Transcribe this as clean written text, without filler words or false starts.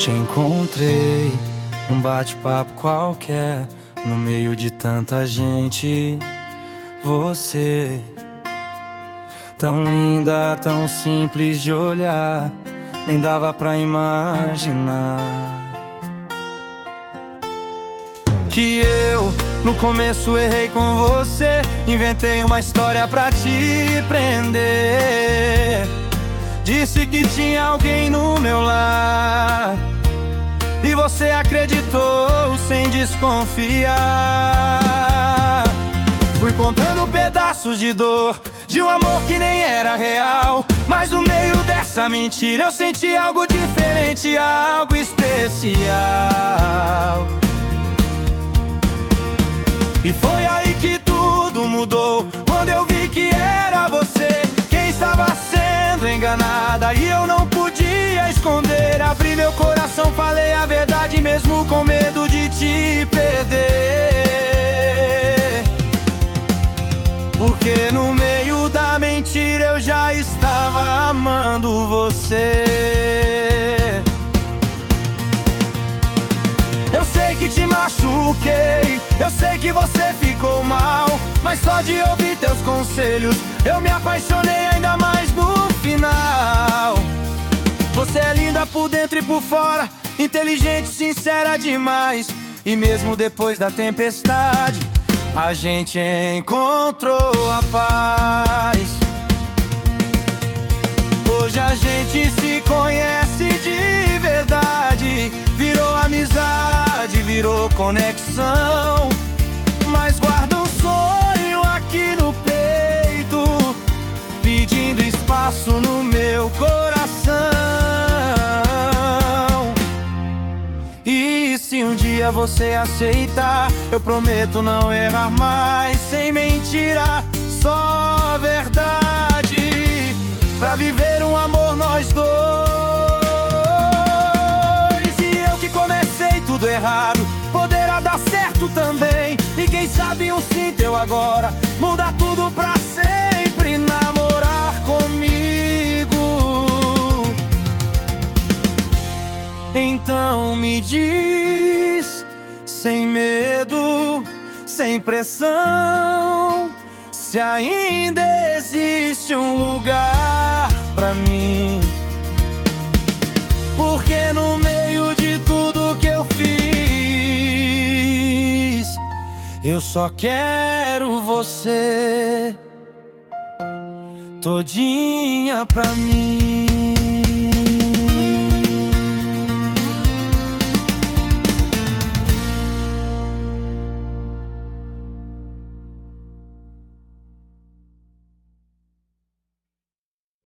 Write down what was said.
Te encontrei num bate-papo qualquer, no meio de tanta gente. Você, tão linda, tão simples de olhar, nem dava pra imaginar que eu, no começo, errei com você. Inventei uma história pra te prender. Disse que tinha alguém no meu lar e você acreditou sem desconfiar. Fui contando pedaços de dor, de um amor que nem era real, mas no meio dessa mentira eu senti algo diferente, algo especial. E foi aí que tudo mudou, quando eu vi que era você quem estava sendo enganada, e eu não podia esconder. Abri meu coração, falei a verdade mesmo com medo de te perder, porque no meio da mentira eu já estava amando você. Eu sei que te machuquei, eu sei que você ficou mal, mas só de ouvir teus conselhos eu me apaixonei ainda mais no final. Você é linda por dentro e por fora, inteligente, sincera demais, e mesmo depois da tempestade a gente encontrou a paz. Hoje a gente se conhece de verdade, virou amizade, virou conexão, mas guarda um sonho aqui no peito, pedindo espaço no meu coração. E se um dia você aceitar, eu prometo não errar mais, sem mentira, só verdade, pra viver um amor nós dois. E eu que comecei tudo errado, poderá dar certo também, e quem sabe um sim teu agora muda tudo pra sempre, namorar comigo. Então me diz, sem medo, sem pressão, se ainda existe um lugar pra mim, porque no meio de tudo que eu fiz, eu só quero você todinha pra mim.